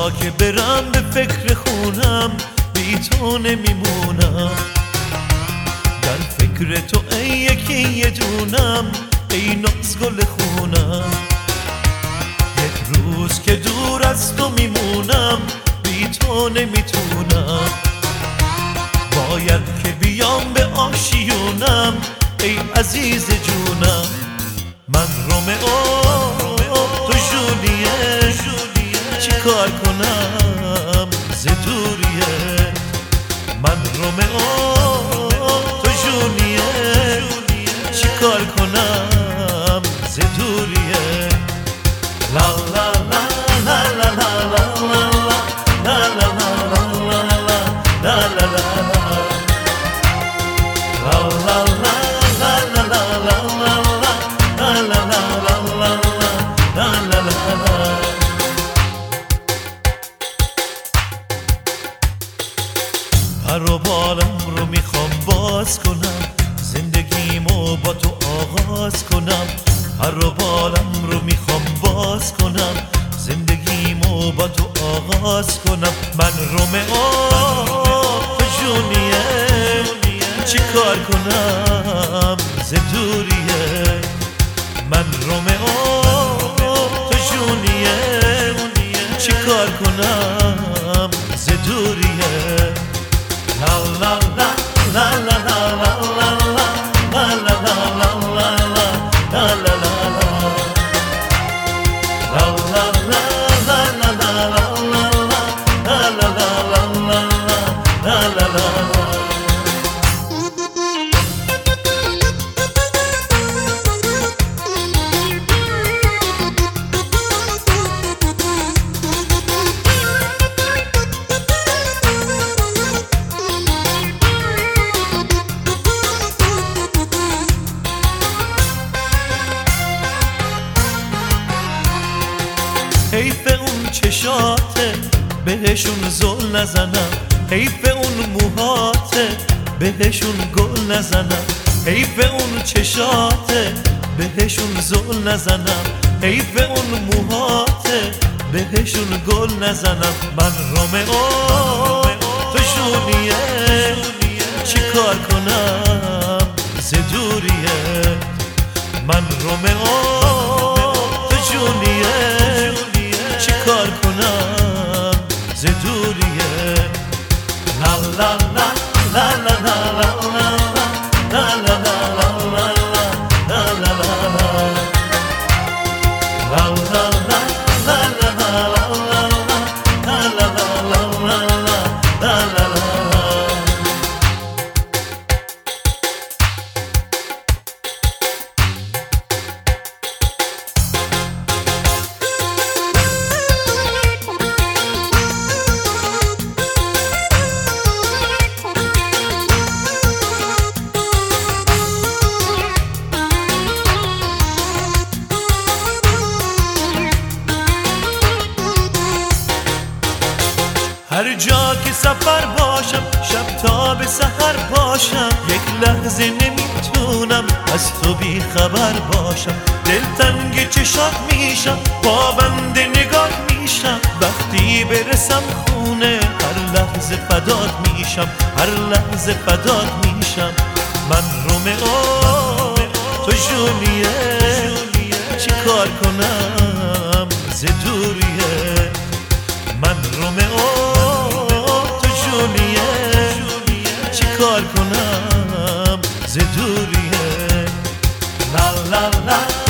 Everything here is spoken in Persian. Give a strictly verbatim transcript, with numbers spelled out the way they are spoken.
جا که برم به فکر خونم بی تو نمیمونم، در فکر تو ای یکی یه دونم ای ناز گل خونم. یک روز که دور از تو میمونم بی تو نمیتونم، باید که بیام به آشیونم ای عزیز جونم. من رومئو تو جولیه، چی کار کنم ز دوریه. من رومئو تو جولیه، چی کار کنم ز دوریه. لا لا لا لا لا لا لا لا لا لا لا پر و بالم رو میخوام باز کنم، زندگیمو با تو آغاز کنم. پر و بالم رو میخوام باز کنم، زندگیمو با تو آغاز کنم. من رومئو تو جونیه، چی کار کنم ز دوریه. من رومئو تو جونیه، چی کار کنم ز دوریه. لا لا لا لا لا لا لا لا لا لا لا حیف اون چشاته بهشون زل نزنم، حیف اون موهاته بهشون گل نزنم. حیف اون چشاته بهشون زل نزنم، حیف اون موهاته بهشون گل نزنم. من رومئو تو جونیه، چی کار کنم ز دوریه. من رومئو تو جونیه، چی کار کنم ز دوریه. لا لا لا لا لا لا لا لا لا هر جا که سفر باشم، شب تا به سحر باشم، یک لحظه نمیتونم از تو بی خبر باشم. دلتنگ چشات میشم، پابند نگات میشم، وقتی برسم خونه هر لحظه فدات میشم، هر لحظه فدات میشم. من رومئو تو جولیه، چی کار کنم ز دوریه. من رومئو چی کار کنم ز دوریه. لا لا لا